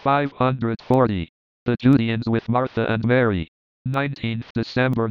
540. The Judeans with Martha and Mary. 19th December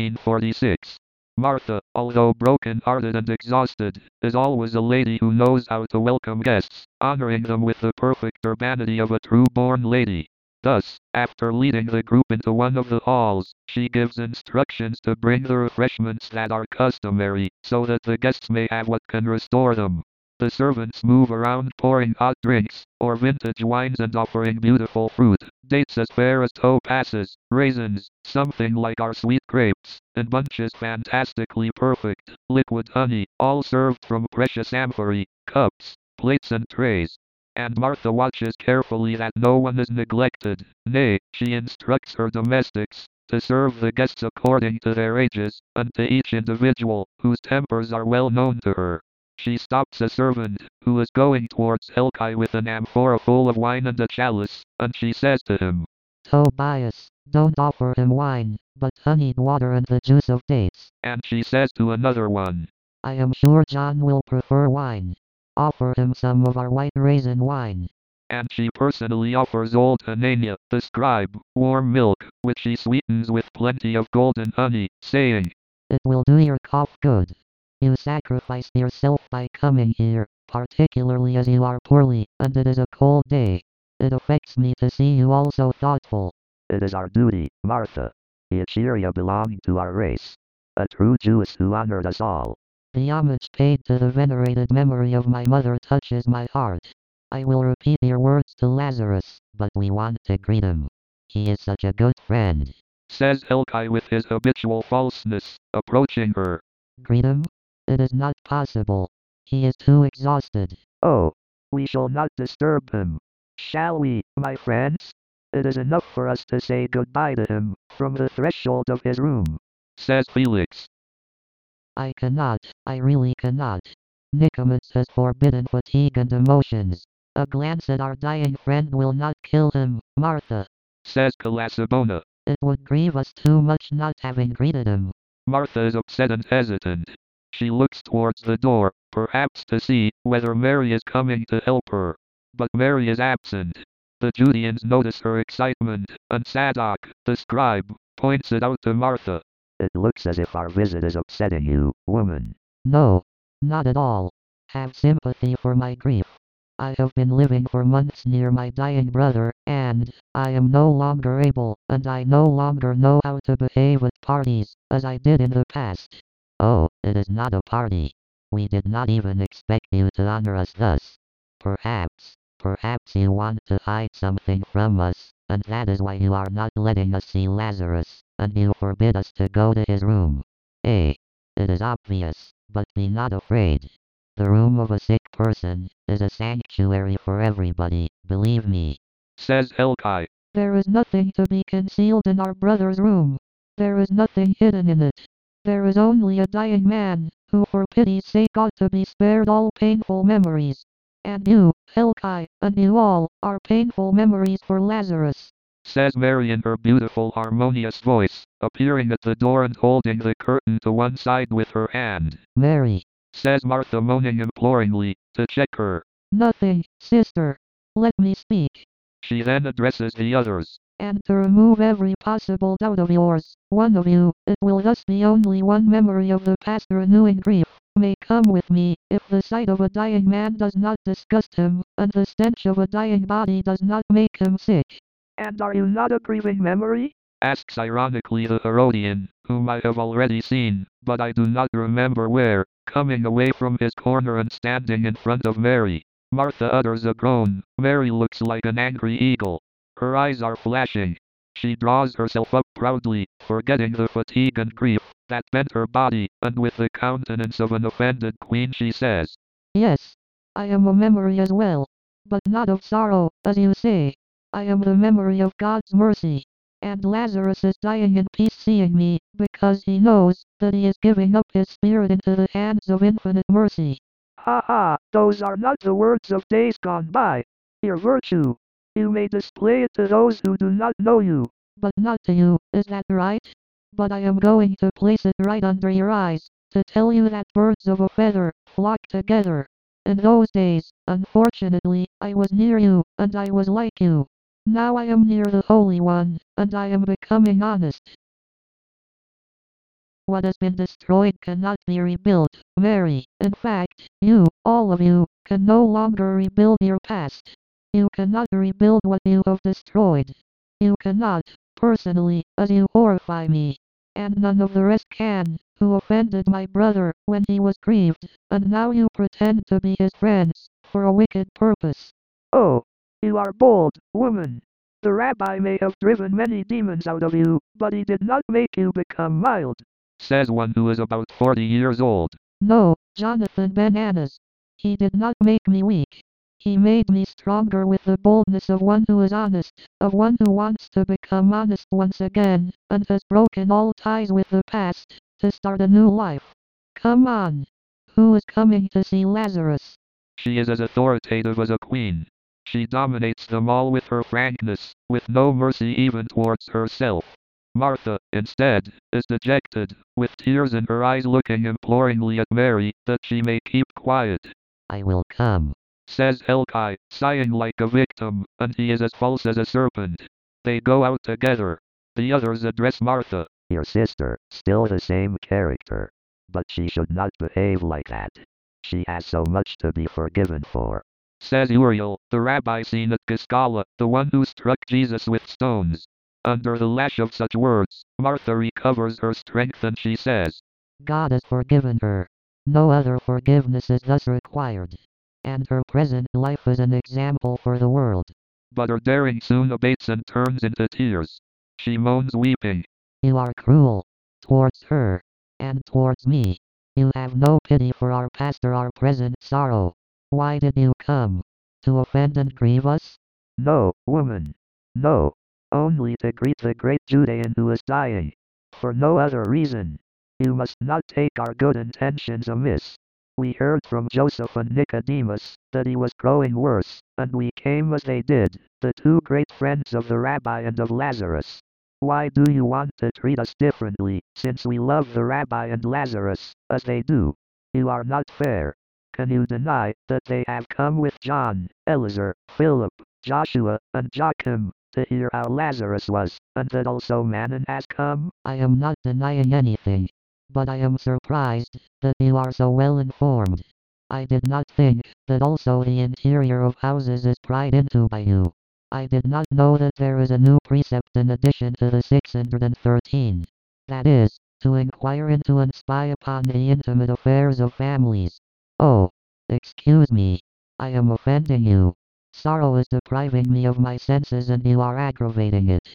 1946. Martha, although broken-hearted and exhausted, is always a lady who knows how to welcome guests, honoring them with the perfect urbanity of a true-born lady. Thus, after leading the group into one of the halls, she gives instructions to bring the refreshments that are customary, so that the guests may have what can restore them. The servants move around pouring hot drinks, or vintage wines, and offering beautiful fruit, dates as fair as topazes, raisins, something like our sweet grapes, and bunches fantastically perfect, liquid honey, all served from precious amphorae, cups, plates and trays. And Martha watches carefully that no one is neglected. Nay, she instructs her domestics to serve the guests according to their ages, and to each individual, whose tempers are well known to her. She stops a servant, who is going towards Helkai with an amphora full of wine and a chalice, and she says to him, Tobias, don't offer him wine, but honeyed water and the juice of dates. And she says to another one, I am sure John will prefer wine. Offer him some of our white raisin wine. And she personally offers old Hanania, the scribe, warm milk, which she sweetens with plenty of golden honey, saying, It will do your cough good. You sacrificed yourself by coming here, particularly as you are poorly, and it is a cold day. It affects me to see you all so thoughtful. It is our duty, Martha. Echeria belonged to our race. A true Jewess who honored us all. The homage paid to the venerated memory of my mother touches my heart. I will repeat your words to Lazarus, but we want to greet him. He is such a good friend. Says Helkai with his habitual falseness, approaching her. Greet him? It is not possible. He is too exhausted. Oh, we shall not disturb him. Shall we, my friends? It is enough for us to say goodbye to him, from the threshold of his room. Says Felix. I cannot, I really cannot. Nicomedes has forbidden fatigue and emotions. A glance at our dying friend will not kill him, Martha. Says Calasabona. It would grieve us too much not having greeted him. Martha is upset and hesitant. She looks towards the door, perhaps to see whether Mary is coming to help her. But Mary is absent. The Judeans notice her excitement, and Zadok, the scribe, points it out to Martha. It looks as if our visit is upsetting you, woman. No, not at all. Have sympathy for my grief. I have been living for months near my dying brother, and I am no longer able, and I no longer know how to behave at parties, as I did in the past. Oh, it is not a party. We did not even expect you to honor us thus. Perhaps you want to hide something from us, and that is why you are not letting us see Lazarus, and you forbid us to go to his room. It is obvious, but be not afraid. The room of a sick person is a sanctuary for everybody, believe me. Says Helkai. There is nothing to be concealed in our brother's room. There is nothing hidden in it. There is only a dying man, who for pity's sake ought to be spared all painful memories. And you, Helkai, and you all, are painful memories for Lazarus. Says Mary in her beautiful harmonious voice, appearing at the door and holding the curtain to one side with her hand. Mary. Says Martha, moaning imploringly, to check her. Nothing, sister. Let me speak. She then addresses the others. And to remove every possible doubt of yours, one of you, it will thus be only one memory of the past renewing grief, may come with me, if the sight of a dying man does not disgust him, and the stench of a dying body does not make him sick. And are you not a grieving memory? Asks ironically the Herodian, whom I have already seen, but I do not remember where, coming away from his corner and standing in front of Mary. Martha utters a groan. Mary looks like an angry eagle. Her eyes are flashing. She draws herself up proudly, forgetting the fatigue and grief that bent her body, and with the countenance of an offended queen she says, Yes, I am a memory as well, but not of sorrow, as you say. I am the memory of God's mercy. And Lazarus is dying in peace seeing me, because he knows that he is giving up his spirit into the hands of infinite mercy. Ha ha, those are not the words of days gone by. Your virtue. You may display it to those who do not know you. But not to you, is that right? But I am going to place it right under your eyes, to tell you that birds of a feather flock together. In those days, unfortunately, I was near you, and I was like you. Now I am near the Holy One, and I am becoming honest. What has been destroyed cannot be rebuilt, Mary. In fact, you, all of you, can no longer rebuild your past. You cannot rebuild what you have destroyed. You cannot, personally, as you horrify me. And none of the rest can, who offended my brother when he was grieved, and now you pretend to be his friends, for a wicked purpose. Oh, you are bold, woman. The rabbi may have driven many demons out of you, but he did not make you become mild. Says one who is about 40 years old. No, Jonathan Bananas. He did not make me weak. He made me stronger with the boldness of one who is honest, of one who wants to become honest once again, and has broken all ties with the past, to start a new life. Come on. Who is coming to see Lazarus? She is as authoritative as a queen. She dominates them all with her frankness, with no mercy even towards herself. Martha, instead, is dejected, with tears in her eyes looking imploringly at Mary, that she may keep quiet. I will come. Says Helkai, sighing like a victim, and he is as false as a serpent. They go out together. The others address Martha. Your sister, still the same character. But she should not behave like that. She has so much to be forgiven for. Says Uriel, the rabbi seen at Giscala, the one who struck Jesus with stones. Under the lash of such words, Martha recovers her strength and she says, God has forgiven her. No other forgiveness is thus required. And her present life is an example for the world. but her daring soon abates and turns into tears. She moans weeping. You are cruel. Towards her. And towards me. You have no pity for our past or our present sorrow. Why did you come? To offend and grieve us? No, woman. No. Only to greet the great Judean who is dying. For no other reason. You must not take our good intentions amiss. We heard from Joseph and Nicodemus that he was growing worse, and we came as they did, the two great friends of the rabbi and of Lazarus. Why do you want to treat us differently, since we love the rabbi and Lazarus, as they do? You are not fair. Can you deny that they have come with John, Eliezer, Philip, Joshua, and Joachim, to hear how Lazarus was, and that also Manon has come? I am not denying anything. But I am surprised that you are so well informed. I did not think that also the interior of houses is pried into by you. I did not know that there is a new precept in addition to the 613. That is, to inquire into and spy upon the intimate affairs of families. Oh, excuse me. I am offending you. Sorrow is depriving me of my senses and you are aggravating it.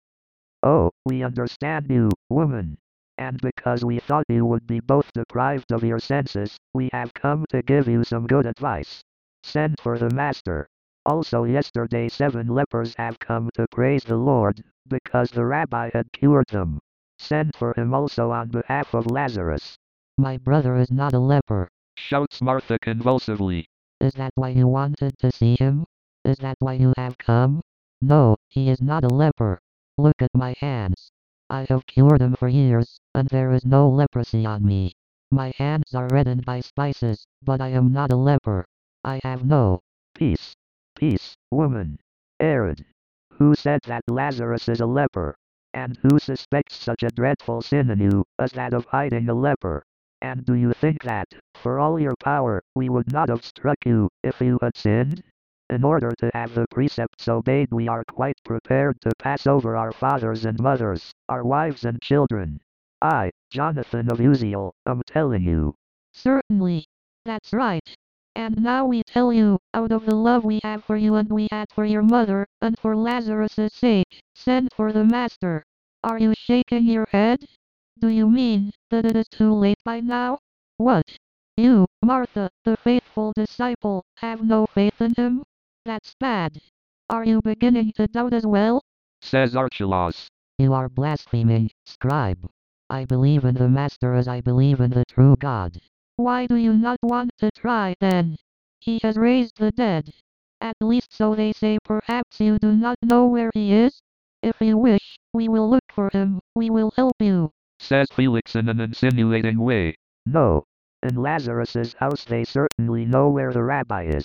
Oh, we understand you, woman. And because we thought you would be both deprived of your senses, we have come to give you some good advice. Send for the master. Also yesterday 7 lepers have come to praise the Lord, because the rabbi had cured them. Send for him also on behalf of Lazarus. My brother is not a leper. Shouts Martha convulsively. Is that why you wanted to see him? Is that why you have come? No, he is not a leper. Look at my hands. I have cured him for years, and there is no leprosy on me. My hands are reddened by spices, but I am not a leper. I have no Peace. Peace, woman. Herod. Who said that Lazarus is a leper? And who suspects such a dreadful sin in you, as that of hiding a leper? And do you think that, for all your power, we would not have struck you, if you had sinned? In order to have the precepts obeyed we are quite prepared to pass over our fathers and mothers, our wives and children. I, Jonathan of Uziel, am telling you. Certainly. That's right. And now we tell you, out of the love we have for you and we had for your mother, and for Lazarus' sake, send for the master. Are you shaking your head? Do you mean that it is too late by now? What? You, Martha, the faithful disciple, have no faith in him? That's bad. Are you beginning to doubt as well? Says Archelaus. You are blaspheming, scribe. I believe in the Master as I believe in the true God. Why do you not want to try then? He has raised the dead. At least so they say. Perhaps you do not know where he is? If you wish, we will look for him, we will help you. Says Felix in an insinuating way. No. In Lazarus's house they certainly know where the rabbi is.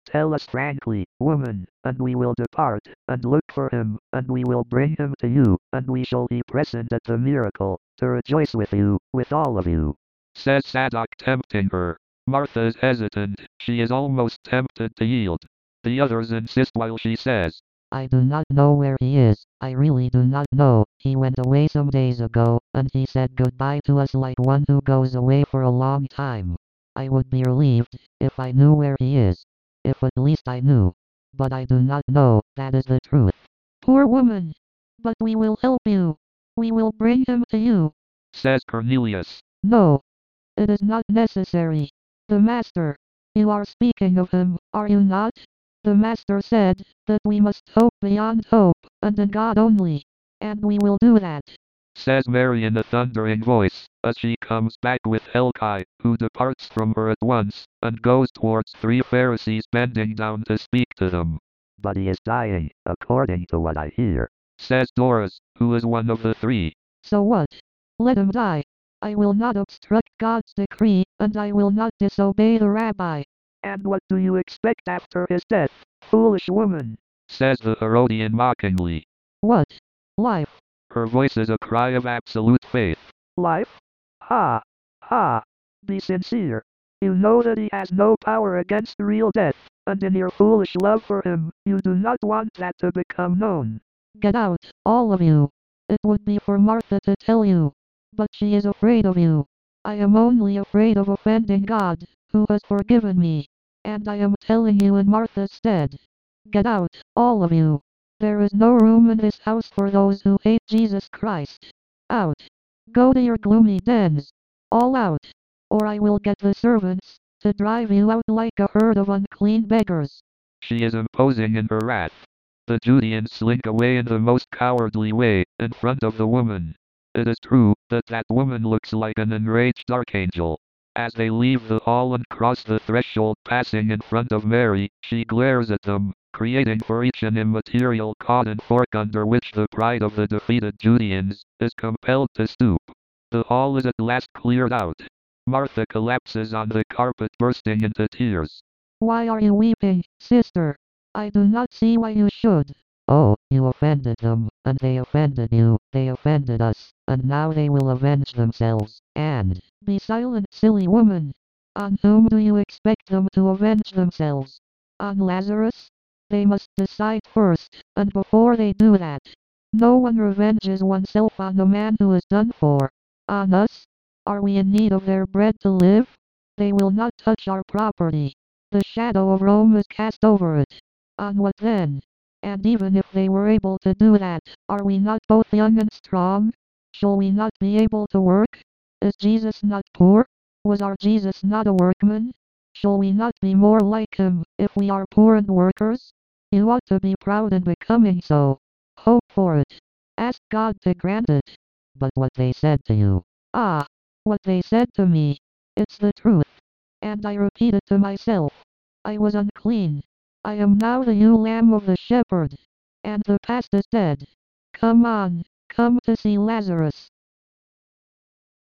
Tell us frankly, woman, and we will depart, and look for him, and we will bring him to you, and we shall be present at the miracle, to rejoice with you, with all of you. Says Zadok, tempting her. Martha is hesitant, she is almost tempted to yield. The others insist while she says, I do not know where he is, I really do not know. He went away some days ago, and he said goodbye to us like one who goes away for a long time. I would be relieved if I knew where he is. If at least I knew. But I do not know, that is the truth. Poor woman. But we will help you. We will bring him to you. says Cornelius. No. It is not necessary. The Master. You are speaking of him, are you not? The Master said that we must hope beyond hope, and in God only. And we will do that. Says Mary in a thundering voice, as she comes back with Helkai, who departs from her at once, and goes towards 3 Pharisees bending down to speak to them. But he is dying, according to what I hear. Says Doris, who is one of the 3. So what? Let him die. I will not obstruct God's decree, and I will not disobey the rabbi. And what do you expect after his death, foolish woman? Says the Herodian mockingly. What? Life. Her voice is a cry of absolute faith. Life? Ha! Ha! Be sincere. You know that he has no power against real death, and in your foolish love for him, you do not want that to become known. Get out, all of you. It would be for Martha to tell you. But she is afraid of you. I am only afraid of offending God, who has forgiven me. And I am telling you in Martha's stead. Get out, all of you. There is no room in this house for those who hate Jesus Christ. Out. Go to your gloomy dens. All out. Or I will get the servants to drive you out like a herd of unclean beggars. She is imposing in her wrath. The Judeans slink away in the most cowardly way, in front of the woman. It is true that that woman looks like an enraged archangel. As they leave the hall and cross the threshold passing in front of Mary, she glares at them, creating for each an immaterial cod and fork under which the pride of the defeated Judeans is compelled to stoop. The hall is at last cleared out. Martha collapses on the carpet, bursting into tears. Why are you weeping, sister? I do not see why you should. Oh, you offended them, and they offended you, they offended us, and now they will avenge themselves, and... Be silent, silly woman. On whom do you expect them to avenge themselves? On Lazarus? They must decide first, and before they do that. No one revenges oneself on the man who is done for. On us? Are we in need of their bread to live? They will not touch our property. The shadow of Rome is cast over it. On what then? And even if they were able to do that, are we not both young and strong? Shall we not be able to work? Is Jesus not poor? Was our Jesus not a workman? Shall we not be more like him, if we are poor and workers? You ought to be proud in becoming so. Hope for it. Ask God to grant it. But what they said to you. Ah, what they said to me. It's the truth. And I repeat it to myself. I was unclean. I am now the ewe lamb of the shepherd. And the past is dead. Come on, come to see Lazarus.